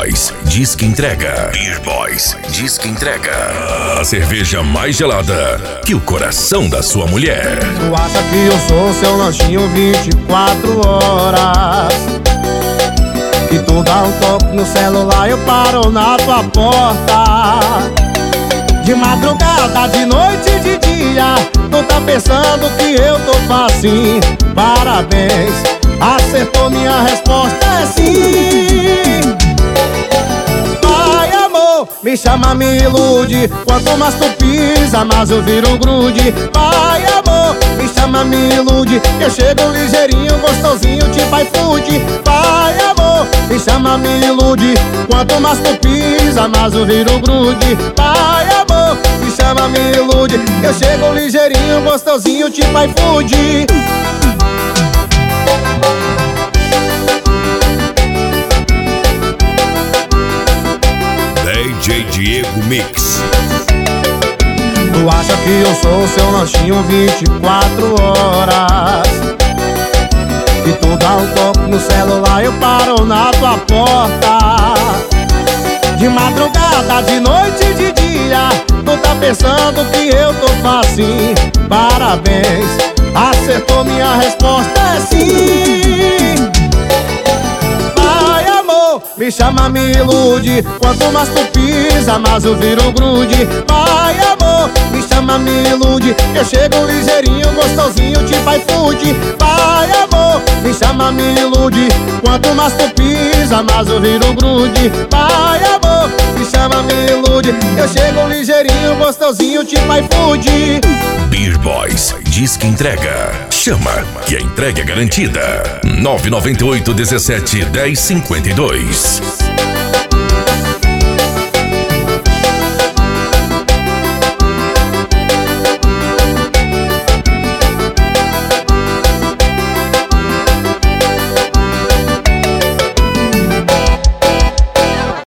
Boys diz que entrega. Beer Boys diz que entrega. A cerveja mais gelada que o coração da sua mulher. Tu acha que eu sou seu lanchinho 24 horas? Que tu dá um toque no celular, eu paro na tua porta. De madrugada, de noite e de dia, tu tá pensando que eu tô facinho. Parabéns, acertou, minha resposta é sim. Vai, amor, me chama, me ilude. Quanto mais tu pisa, mais eu viro grude. Vai, amor, me chama, me ilude. Eu chego ligeirinho, gostosinho, tipo iFood. Vai, amor, me chama, me ilude. Quanto mais tu pisa, mais eu viro grude. Vai, amor, me chama, me ilude. Eu chego ligeirinho, gostosinho, tipo iFood. DJ Diego Mix. Tu acha que eu sou seu lanchinho 24 horas? Que tu dá um toque no celular, eu paro na tua porta. De madrugada, de noite e de dia, tu tá pensando que eu tô facinho. Parabéns, acertou, minha resposta é sim. Vai, amor, me chama, me ilude. Quanto mais tu pisa, mais eu viro grude. Vai, amor, me chama, me ilude. Eu chego ligeirinho, gostosinho, tipo iFood. Vai, amor, me chama, me ilude. Quanto mais tu pisa, mais eu viro grude. Vai, amor, me chama, me ilude. Eu chego ligeirinho, gostosinho, tipo iFood. Beer Boys diz que entrega. Chama, que a entrega é garantida. 998 17 10 52.